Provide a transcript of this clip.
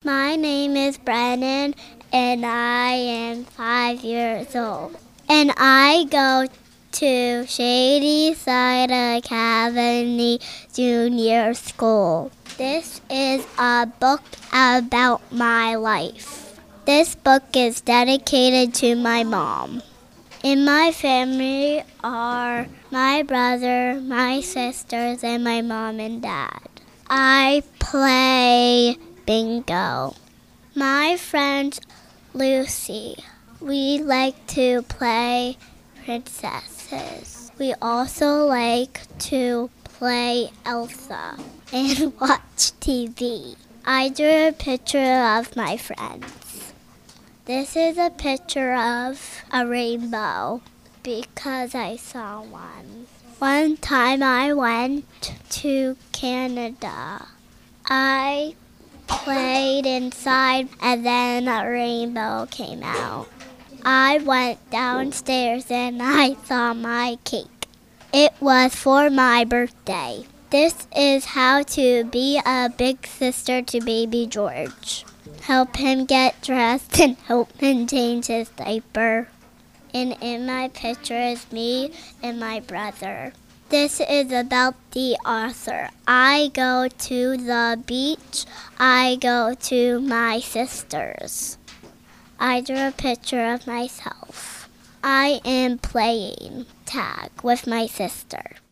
My name is Brennan, and I am 5 years old. And I go to Shady Side Academy Junior School. This is a book about my life. This book is dedicated to my mom. In my family are my brother, my sisters, and my mom and dad. I play bingo. My friend Lucy, we like to play princesses. We also like to play Elsa and watch TV. I drew a picture of my friends. This is a picture of a rainbow because I saw one. One time I went to Canada. I played inside and then a rainbow came out. I went downstairs and I saw my cake. It was for my birthday. This is how to be a big sister to baby George. Help him get dressed and help him change his diaper. And in my picture is me and my brother. This is about the author. I go to the beach. I go to my sisters. I drew a picture of myself. I am playing tag with my sister.